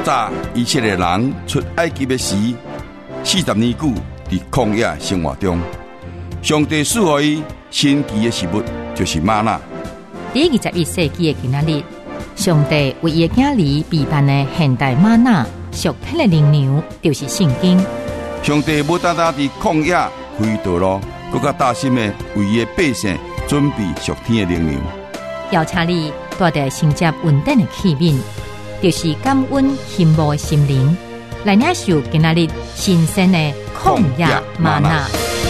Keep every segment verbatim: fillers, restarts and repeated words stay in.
早以色列人出埃及的时，四十年久伫曠野生活中，上帝赐予伊神奇的食物，就是吗哪。 第二十一世纪的今仔日，上帝为伊的囝儿备办的现代吗哪属天的灵粮，就是圣经。 上帝不单单伫曠野开道路，更加大心的为伊的百姓准备属天的灵粮。 邀请你带着承接稳定的器皿，就是感恩羡慕的心灵，来领受今仔日新鲜的曠野嗎哪。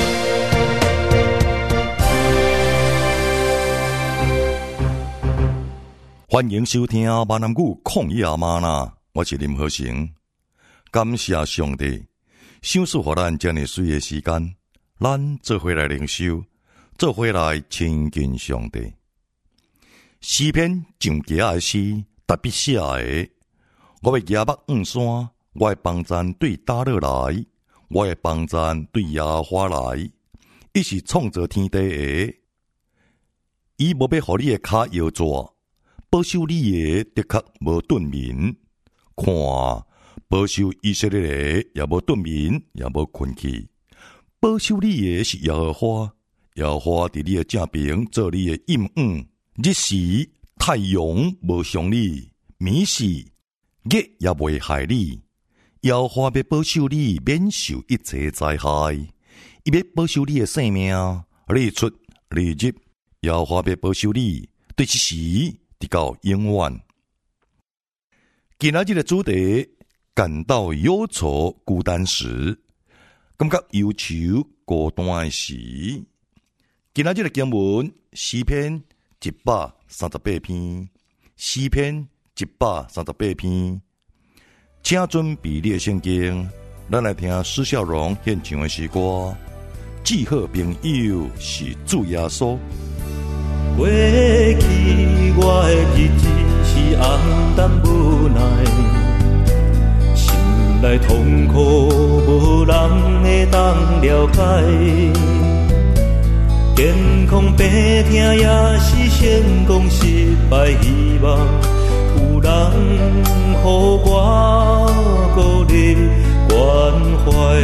欢迎收听闽南语曠野嗎哪，我是林和成。感谢上帝，赏赐予咱这么水的时间，咱做伙来灵修，做伙来亲近上帝。诗篇上集的诗特别写的：我的眼目望山，我的帮赞对打落来，我的帮赞对耶和華來。伊是創造天地的，伊無要互你的腳搖逝，保守你的的確無遁眠。看，保守以色列的也無遁眠，也無困去。保守你的是耶和華，耶和華佇你的正邊做你的蔭影。日時太陽無傷你，暝時月也袂害你。耶和華要保守你免受一切災害，伊要保守你的性命，日出日入。耶和華要保守你，對一時直到永遠。今仔日的主題，感到憂愁孤單時，感覺憂愁孤單的時。今仔日的經文，詩篇一百三十八篇，詩篇一百三十八篇。請準備你的聖經，咱來聽施孝榮獻唱的詩歌。至好朋友是主耶穌。 過去我的日子是黯淡無奈，心內痛苦無人會當了解。健康病痛也是成功失敗希望，有人予我鼓勵關懷。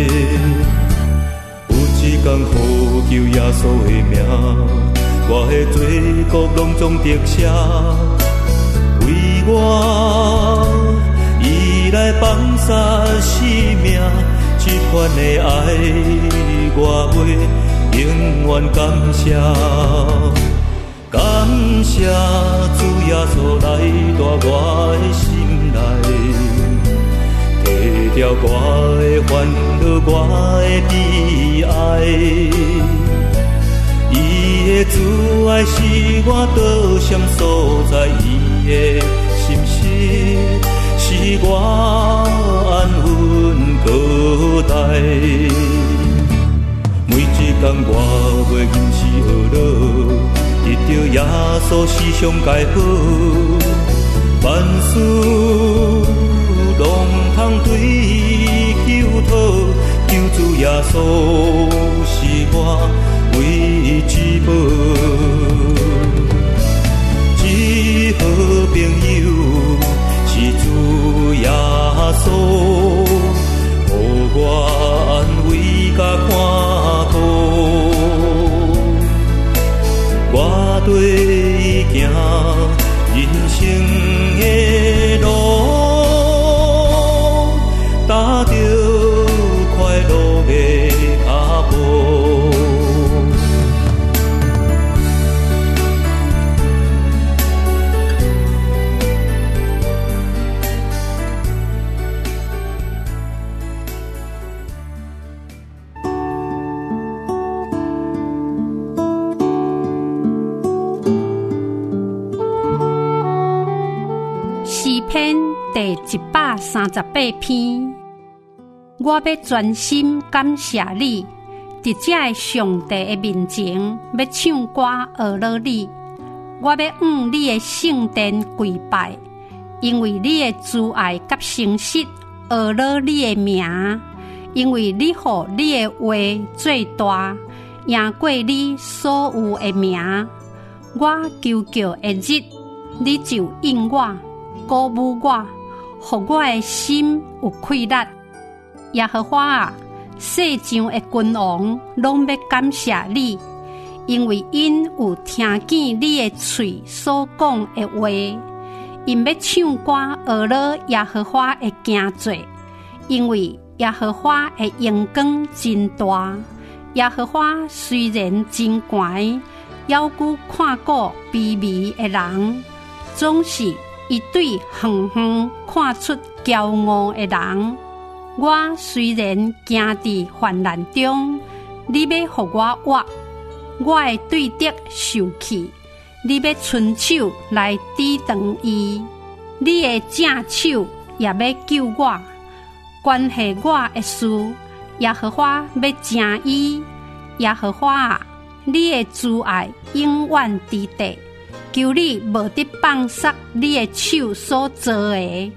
有一天呼求耶穌的名，我的罪過攏總得赦，為我伊來放灑生命，這款的愛我會永遠感謝，感謝主耶穌來到我的心內，提掉我的煩惱，我的悲哀。伊的慈愛是我躲閃所在，伊的心事是我安穩高台。每一天我袂忍是學樂，得到耶穌時常解好，萬事攏通對求討，求主耶穌是我唯一寶。一好朋友是主耶穌，予我安慰甲看顧，我對伊行人生的路，踏着快樂的腳步。 第一百三十八篇，我要專心感謝你，佇這個上帝的面前，要唱歌學樂你。我要往你的聖殿跪拜，因為你的慈愛甲誠實，學樂你的名，因為你予你的話最大，贏過你所有的名。我求救的日，你就應我，鼓舞我。 互我的心有快乐。耶和华啊，世上的君王拢要感谢你，因为因有听见你的嘴所讲的话。因要唱歌学了耶和华的行做，因为耶和华的荣光真大。耶和华虽然真悬，要顾看顾卑微的人，总是一对远远看出骄傲的人。我虽然行伫患难中，你要互我活，我的对敌受气，你要伸手来抵挡伊，你的正手也要救我。关系我的事，耶和华要正伊。耶和华啊，你的慈爱永远伫地，求你无得放杀你的手所做的。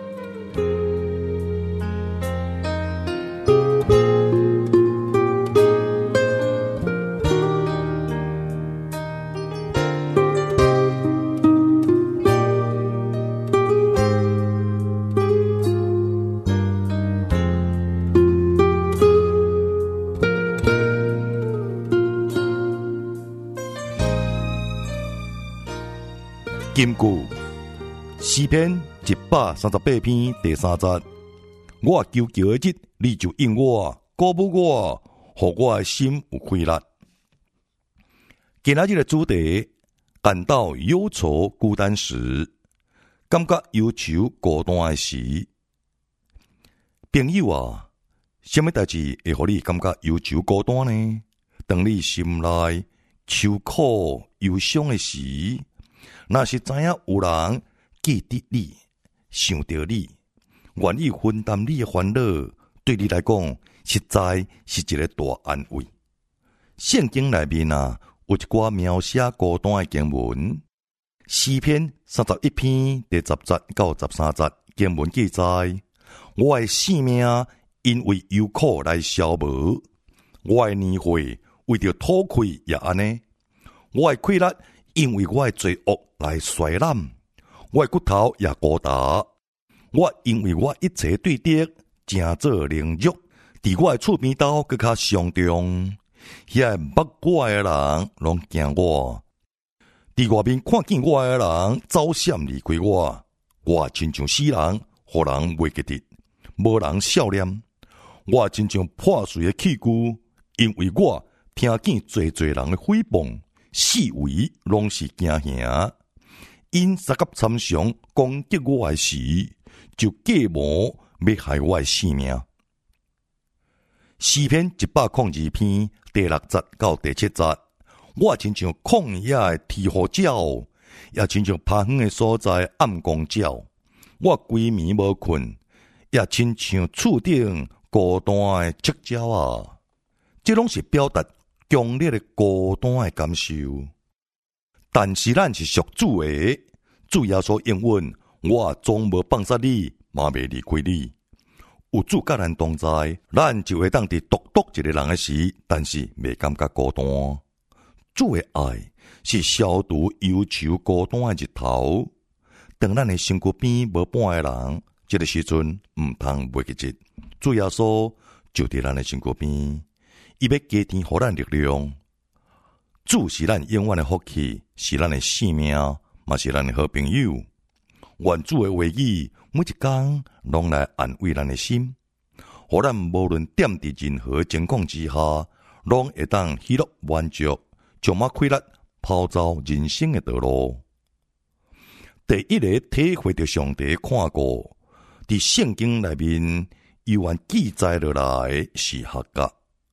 金句诗篇一百三十八篇第三节，我求求的日，你就应我，鼓舞我，互我的心有快乐。今仔日的主题，感到忧愁孤单时，感觉忧愁孤单的时，朋友啊，什么代志会互你感觉忧愁孤单呢？当你心内愁苦忧伤的时，若是知影有人记得你、想着你，愿意分担你的烦恼，对你来讲，实在是一个大安慰。圣经内面啊，有一寡描写孤单的经文，诗篇三十一篇第十节到十三节经文记载：我的性命因为忧苦来消磨，我的年岁为着土气也安尼，我的快乐因为我的罪恶来衰烂，我的骨头也孤单。我因为我一切对敌正做凌辱，伫我的厝边斗更较伤重。遐捌我的人拢惊我，伫外面看见我的人走闪离开我。我亲像死人，互人袂记得，无人笑脸。我亲像破碎的器具，因为我听见侪侪人的诽谤，四围拢是惊吓。因三甲参详攻击我的时，就计谋要害我的性命。诗篇一百零二篇第六节到第七节，我亲像旷野的鹈鹕鸟，也亲像偏远的所在暗光鸟。我规暝无困，也亲像厝顶孤单的赤鸟啊！这拢是表达强烈的孤单的感受。但是咱是属主的，主耶稣应允，我总无放杀你，嘛未离开你。有主甲咱同在，咱就会当伫独独一个人的时，但是未感觉孤单。主的爱是消除忧愁孤单的日头。当咱的身躯边无伴的人，这个时阵唔通袂记日。主耶稣就伫咱的身躯边，伊要加添互咱力量。主是咱永远的福气，是咱的性命，嘛是咱的好朋友。愿主的话语每一天拢来安慰咱的心，互咱无论踮伫任何情况之下，拢会当喜乐满足，充满快乐，跑走人生的道路。第一个体会到上帝看顾，伫圣经内面犹原记载落来是夏甲。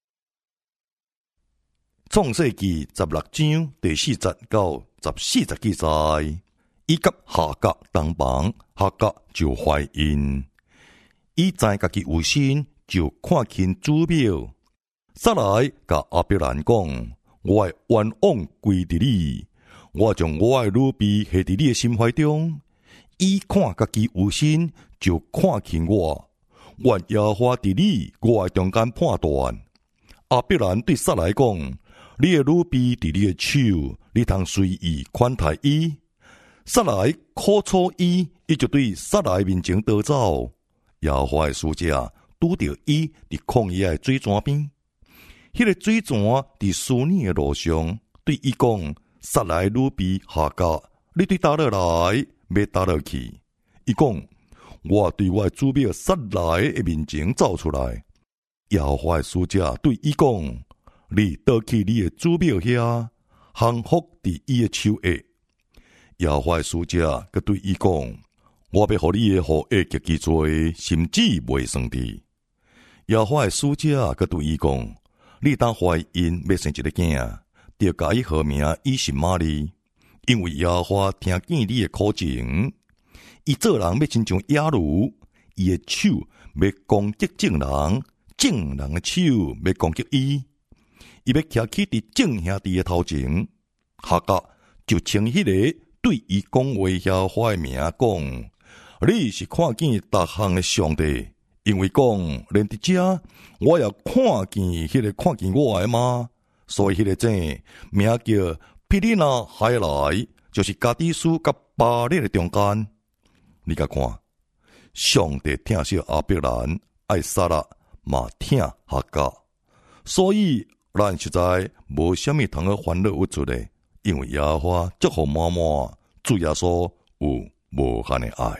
创世纪十六章第四节到十四节记载，伊甲夏甲同房，夏甲就怀孕。伊知家己有身，就看见祖庙。撒来甲阿伯兰讲：我的愿望归伫你，我将我的女婢下伫你的心怀中。伊看家己有身，就看见我。愿耶和华伫你我的中间判断。阿伯兰对撒来讲：你的女婢伫你的手，你通随意款待伊。 撒来苦楚伊，伊就对撒来面前逃走。耶和华的使者拄着伊伫旷野的水泉边，迄、那个水泉伫思念的路上，对伊讲：撒来女婢夏甲，你对倒落来，要倒落去。伊讲：我对我的主庙撒来的面前走出来。耶和华的使者对伊讲：你倒去你的主庙遐，降服伫伊的手下。耶和华的使者佮对伊讲：我要互你的互恶极其多，甚至袂算伫。耶和华的使者佮对伊讲：你当怀孕要生一个囝，就甲伊号名以实玛利，因为耶和华听见你的苦情。伊做人要亲像野驴，伊的手要攻击正人，正人的手要攻击伊。伊要徛起伫正兄弟的头前，夏甲就称迄个对伊讲话耶和华的名讲：你是看见逐项的上帝，因为讲连伫遮我也看见迄个看见我的吗？所以迄个井名叫毗利拿海来，就是加迪斯甲巴列的中间。你甲看，上帝疼惜亚伯兰，爱撒拉嘛疼夏甲，所以咱实在无啥物通去烦恼无助的，因为耶和华祝福满满，主耶稣有无限的爱。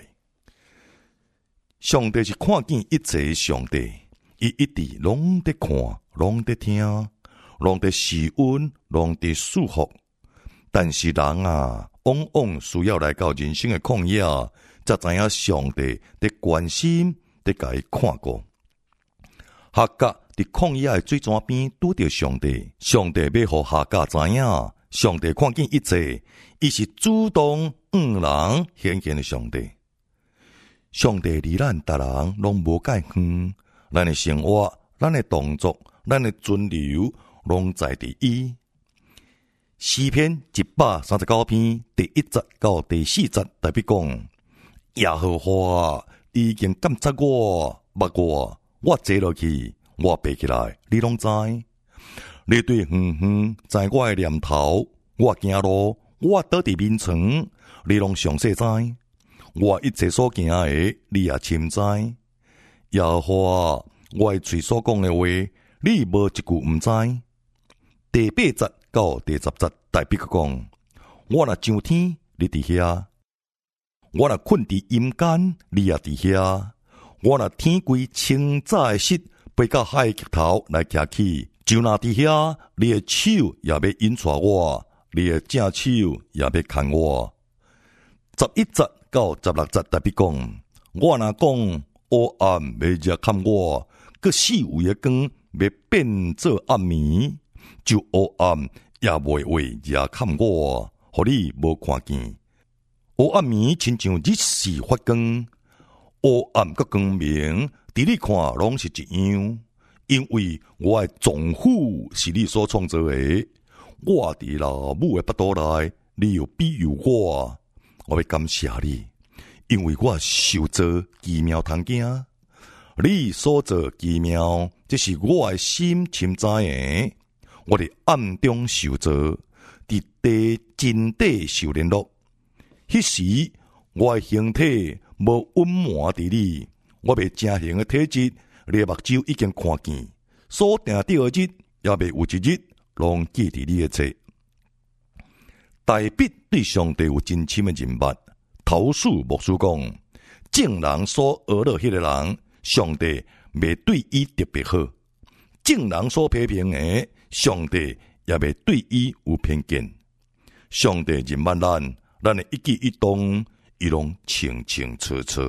上帝是看见一切的上帝，伊一直拢在看，拢在听，拢在施恩，拢在祝福。但是人啊，往往需要来到人生的旷野，才知影上帝在关心，在甲伊看过。夏甲伫曠野的水泉边拄着上帝，上帝要互夏甲知影，上帝看见一切，伊是主动向人显现的上帝。上帝离咱逐人拢无介远，咱的生活、咱的动作、咱的存留，拢在伫伊。诗篇一百三十九篇第一节到第四节，代表讲：耶和华已经监察我、捌我，我坐落去，我爬起来，你拢知。你对远远知我的念头，我行路，我倒伫面床，你拢详细知。我一切所行的，你也深知。耶和华，我的嘴所讲的话，你无一句毋知。第八节到第十节，代表讲：我若上天，你伫遐；我若困伫阴间，你也伫遐；我若天规清早的时，飞到海极头来徛起，就若伫遐，你的手也要引带我，你的正手也要牵我。十一节到十六节，代表讲：我若讲黑暗要入侵我，佮四围的光要变做暗暝，就黑暗也袂会入侵我，互你无看见。黑暗暝亲像日时发光，黑暗佮光明，伫你看拢是一样。因为我的脏腑是你所创造的，我伫老母的腹肚内，你又庇佑我。我要感谢你，因为我受造奇妙通行，你所造奇妙，这是我的心深知的。我伫暗中受造，伫地真底受联络。迄时我的形体无隐瞒伫你，我未正形的体质，你的目睭已经看见，所定定的日也未有一日拢记伫你的册。大笔对上帝有真深的认捌，头数牧师讲，正人所学了迄个人，上帝未对伊特别好；正人所批评的，上帝也未对伊有偏见。上帝认捌咱，咱的一举一动，伊拢清清楚楚。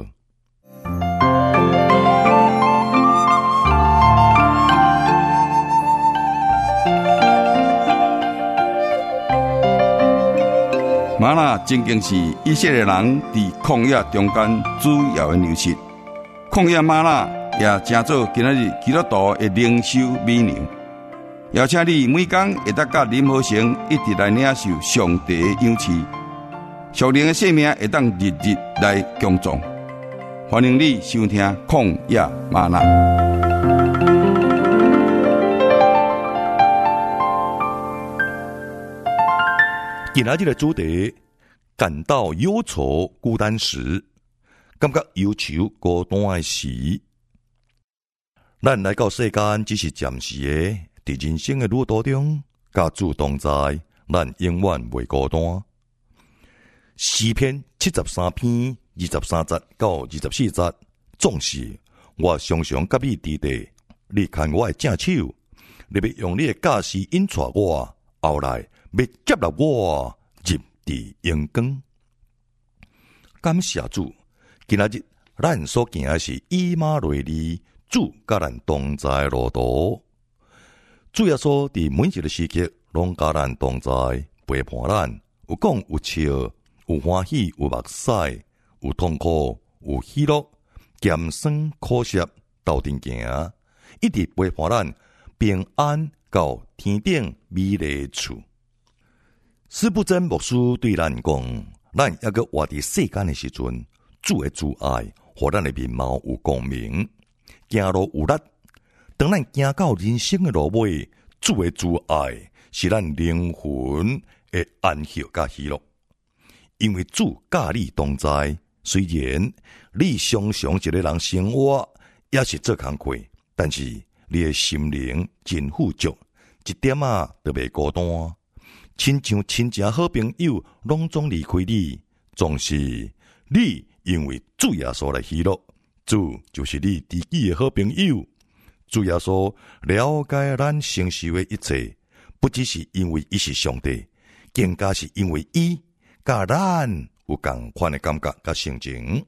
玛纳正经是以色列人伫旷野中间主要的粮食。旷野玛纳也正做今仔日基督徒的灵修美粮。邀请你每天会当甲林和成一直来领受上帝的赏赐，属灵的生命会当日日来强壮。欢迎你收听曠野玛纳。 今仔日的主题， 感到忧愁孤单时，感觉忧愁孤单的时，咱来到世间只是暂时的，伫人生的旅途中，甲主同在，咱永远袂孤单。诗篇七十三篇二十三节到二十四节，总是我常常甲你伫地，你看我的正手，你要用你的驾驶引带我，后来要接纳我入伫阳光。感谢主，今仔日咱所行的是以马内利，主甲咱同在的路途。主耶稣伫每一个时刻拢甲咱同在，陪伴咱，有讲有笑，有欢喜，有目屎，有痛苦，有喜乐，咸酸苦涩斗阵行，一直陪伴咱平安到天顶美丽处。司布真牧师对咱讲，咱抑个活伫世间的时阵，主的主爱，互咱的面貌有光明，行路有力。当咱行到人生的路尾，主的主爱是咱灵魂的安息甲喜乐。因为主甲你同在，虽然你常常一个人生活也是做工课，但是你的心灵真富足，一点啊都袂孤单。亲像亲情好朋友拢总离开你，总是你因为主耶稣来喜乐，主就是你知己的好朋友。主耶稣了解咱承受的一切，不只是因为伊是上帝，更加是因为伊甲咱有同款的感觉甲心情。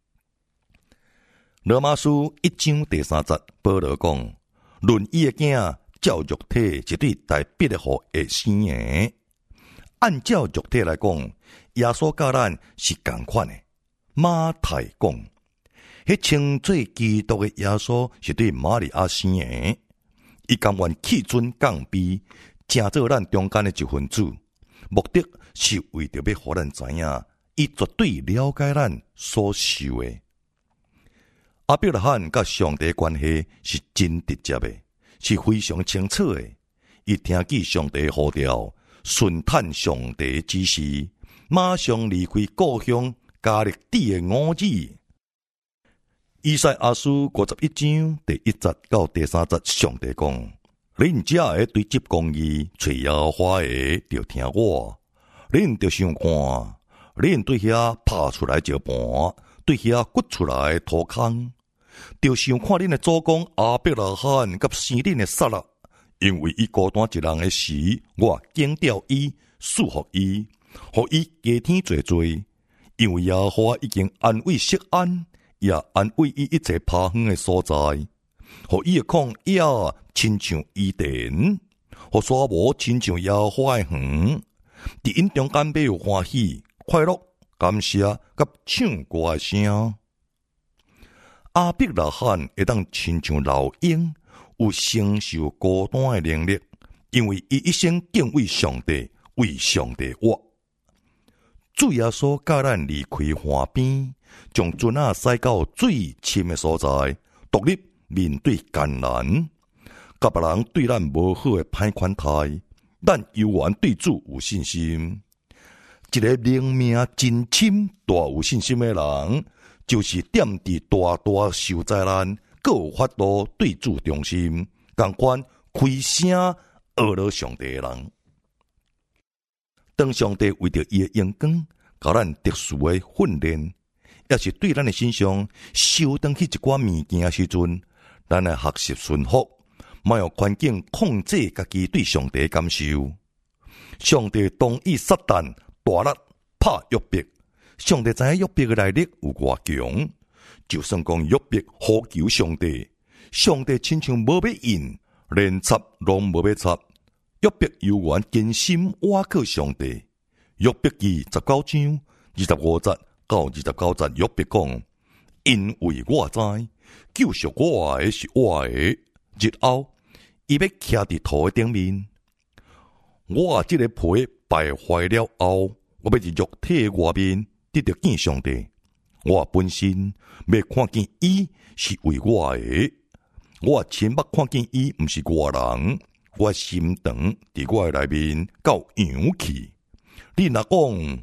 罗马书一章第三节，保罗讲：论伊的囝照肉体一对代别的互的生的。按照肉体来讲，耶稣甲咱是同款的。马太讲，迄称做基督的耶稣是对玛利亚生的，伊甘愿弃尊降卑，成做咱中间的一份子，目的是为着要互咱知影，伊绝对了解咱所受的。阿伯拉罕甲上帝的关系是真直接的，是非常清楚的。伊听见上帝的呼召，顺探上帝的指示，马上离开故乡，加入主的五子。以赛亚书五十一章第一节到第三节，上帝讲：恁只会对接公义、找耶和华的，就听我；恁就想看，恁对遐拍出来石盘，对遐掘出来土坑，就想看恁的祖公亚伯拉罕甲生恁的撒拉。因为伊孤单一人的时，我警掉伊，束缚伊，互伊加添做做。因为耶和华已经安慰錫安，也安慰伊一切趴远的所在，互伊的曠野亲像伊甸，互沙漠亲像耶和华的园。伫因中间要有欢喜、快乐、感谢甲唱歌的声。亚伯拉罕会当亲像老鹰，有承受孤单的能力，因为伊一生敬畏上帝，为上帝活。主耶稣教咱离开河边，将船啊驶到最深的所在，独立面对艰难。甲别人对咱无好的歹款待，咱犹原对主有信心。一个灵命真深、大有信心的人，就是踮伫大大受灾难，各有法度对主忠心，同款开声学了上帝的人。当上帝为着伊的荣光，甲咱特殊的训练，也是对咱的身上收回去一寡物件的时阵，咱来学习顺服，莫用环境控制家己对上帝的感受。上帝同意撒旦大力拍约伯，上帝知影约伯的内力有偌强，就算讲约伯呼求上帝，上帝亲像无要应，连插拢无要插。约伯犹原坚心倚靠上帝。约伯记十九章二十五节到二十九节，约伯讲：因为我知救赎我的是我的，日后伊要徛伫土的顶面。我这个皮败坏了后，我要伫肉体的外面得到见上帝。我本身要看见伊是为我的，我亲目看见伊毋是外人。我心肠伫我的内面到扬起。你若讲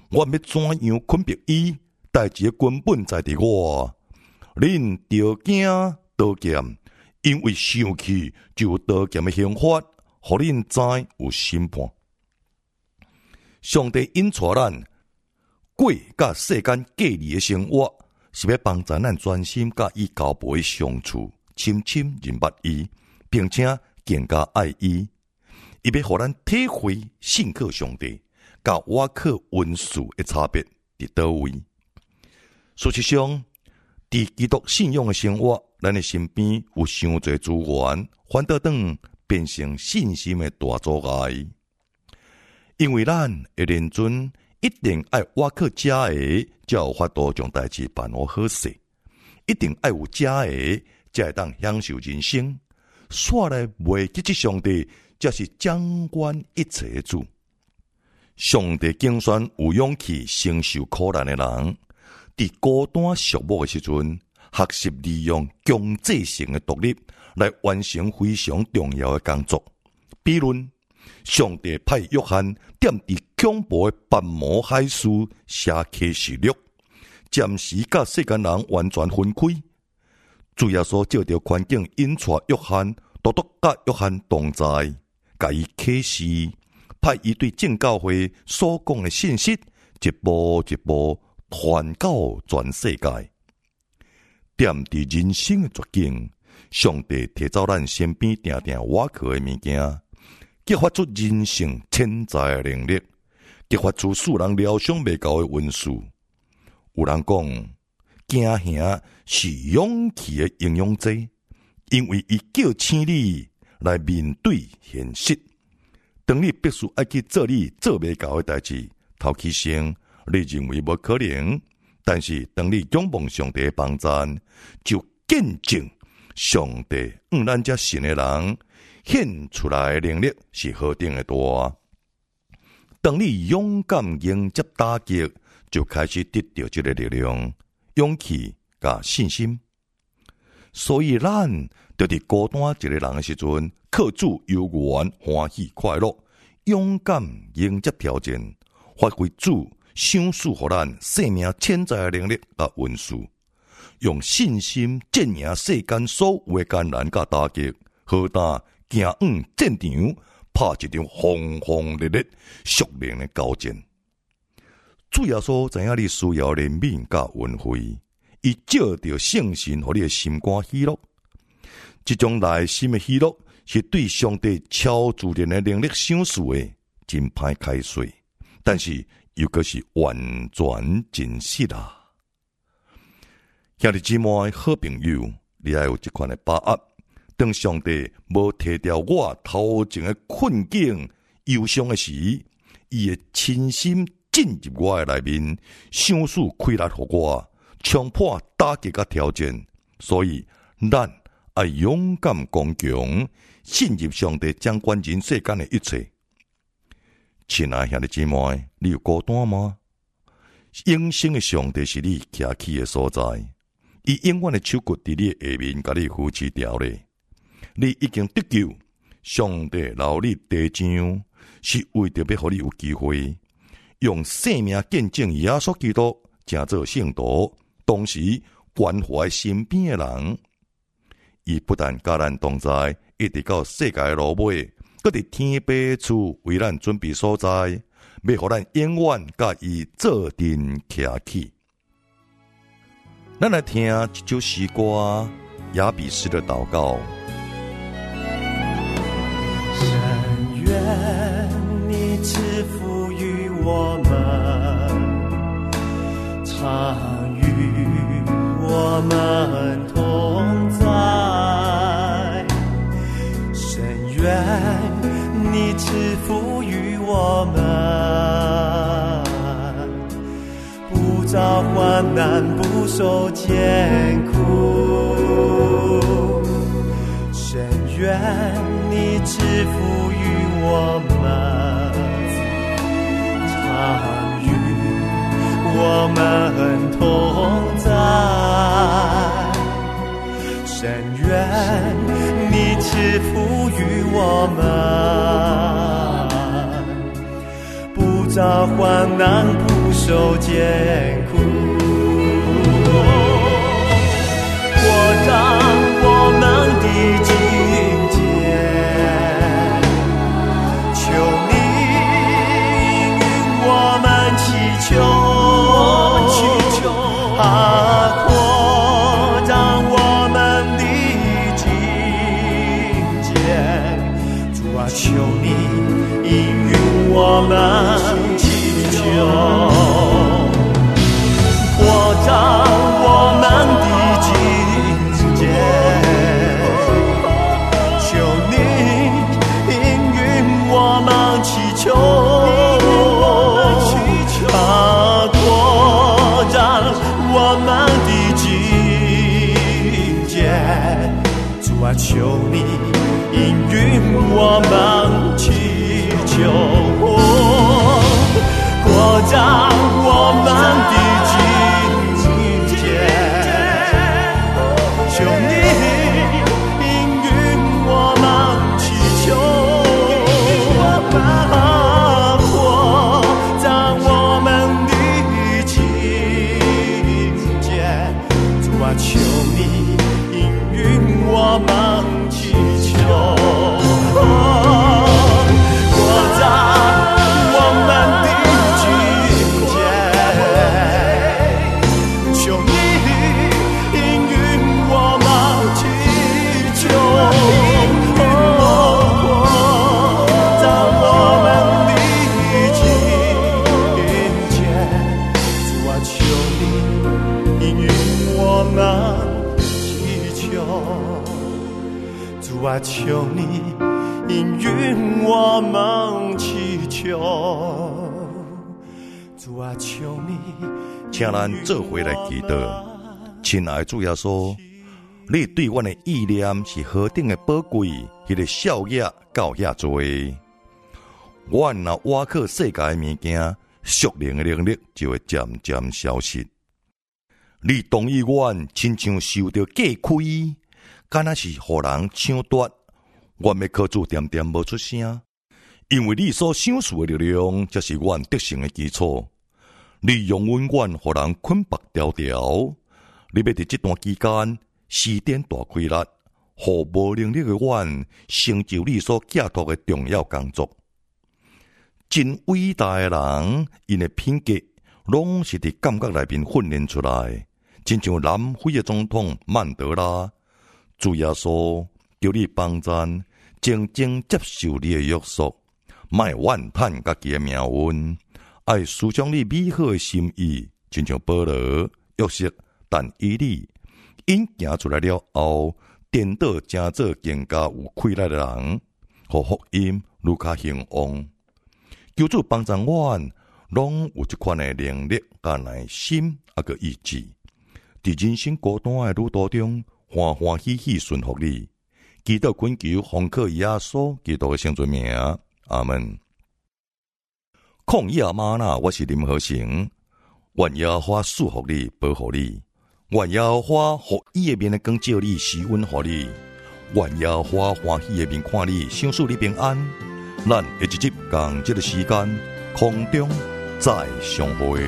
我要怎样捆绑伊？代志根本在伫我。恁着惊刀剑，因为生气就有刀剑的刑罚，互恁知有审判。上帝引带咱过甲世间隔离的生活，是要帮助咱专心甲伊交陪相处，深深认捌伊，并且更加爱伊。伊要互咱体会信靠上帝，甲倚靠温顺的差别伫倒位。事实上，伫基督信仰的生活，咱的身边有伤侪资源，反倒当变成信心的大阻碍。因为咱会认准，一定爱倚靠遮个，才有法度将代志办好好势；一定爱有遮个，才会当享受人生。煞来袂记即上帝，才是掌管一切的主。上帝竞选有勇气承受苦难的人。伫孤单寂寞的时阵，学习利用强制性的独立来完成非常重要的工作。比如，上帝派约翰踮伫恐怖的拔摩海市写启示录，暂时甲世间人完全分开。主耶稣照着环境引带约翰，独独甲约翰同在，甲伊启示，派伊对正教会所讲的信息，一步一步传到全世界。踮伫人生的绝境，上帝摕走咱身边定定倚靠的物件，激发出人性潜在的能力，激发出使人疗伤未到的温顺。有人讲，惊吓是勇气的营养剂，因为伊叫醒你来面对现实。当你必须爱去做你做未到的代志，头起先。你认为无可能，但是当你仰望上帝的帮赞，就见证上帝让咱这信的人显出来的能力是何等的大。当你勇敢迎接打击，就开始得到这个力量、勇气甲信心。所以咱就伫孤单一个人的时阵，靠主有缘欢喜快乐，勇敢迎接挑战，发挥主赏赐予咱生命潜在的能力甲温顺，用信心战赢世间所有的艰难甲打击，好打行往战场，拍一场轰轰烈烈属灵的交战。主耶稣知影你需要怜悯甲恩惠，伊照着圣神，互你的心肝喜乐。这种内心的喜乐，是对上帝超自然的能力赏赐的，真歹开水，但是又个是完全真实啊！兄弟姊妹、好朋友，你要有这款的把握。当上帝无摕掉我头前的困境、忧伤的时，伊会亲心进入我的内面，赏赐开力予我，冲破打击甲挑战。所以，咱要勇敢刚强，信任上帝掌管人世间的一切。亲爱兄弟姊妹，你有孤单吗？永生的上帝是你徛起的所在，伊永远的手骨伫你下面，甲你扶持条咧。你已经得救，上帝留你地上，是为着要互你有机会，用生命见证耶稣基督，成做圣徒，同时关怀身边的人。伊不但甲咱同在，一直到世界的落尾。搁伫天父处为咱准备所在，要互咱永远甲伊做阵徛起。咱来听一首诗歌，雅比斯的祷告。 深愿你赐福于我们，常与我们同在。深愿你赐福于我们，不遭患难，不受艰苦。深愿你赐福于我们，常与我们同在。深愿你赐福于我们，不遭患难，不受受艰苦。扩张我们的境界，求你应允我们祈求，啊，扩张我们的境界，主啊，求你应允我们祈求。扩张我们的境界，求你应允我们祈求，啊，扩张我们的境界，主啊，求你应允我们祈求，扩张我们的求你应允我们祈求，啊，扩张我们的境界，主啊，求你应允我们祈求，扩张我们的境界，求你主啊，求你应允我们祈求，主啊，求你， 请咱做伙来祈祷。亲爱的主耶稣，你对阮的意念是何等的宝贵，迄个效益到遐多。阮若倚靠世界的物件，属灵的能力就会渐渐消失。你同意阮亲像受到隔开，敢若是互人抢夺，阮要靠主点点无出声，因为你所想事的力量，才是阮得胜的基础。你容允阮互人捆绑条条，你要伫这段期间施展大开力，互无能力的阮成就你所寄托的重要工作。真伟大的人，因的品格拢是伫感觉内面训练出来，亲像南非的总统曼德拉。主耶稣，求你帮咱，静静接受你的约束，莫怨叹家己的命运，爱思想你美好的心意，亲像保罗、约瑟，但以理因行出来了后，颠倒成做更加有气力的人，互福音愈加兴旺。求主帮助阮，拢有这款的能力、甲耐心，啊个意志，伫人生孤单的路途中，欢欢喜喜顺服你。祈祷恳求奉靠耶稣基督的圣尊名，阿门。曠野吗哪，我是林和成。愿耶和华祝福你，保护你。愿耶和华互伊的面的光照你，施恩予你。愿耶和华欢喜的面看你，享受你平安。咱下一集共这个时间空中再相会。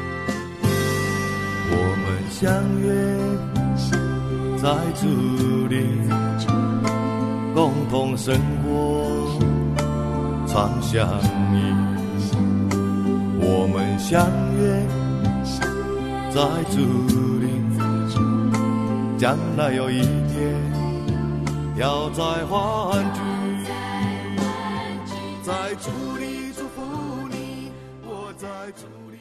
我们相约在主里，共同生活，常相依。我们相约在主里，将来有一天要再欢聚。在主里祝福你，我在主里。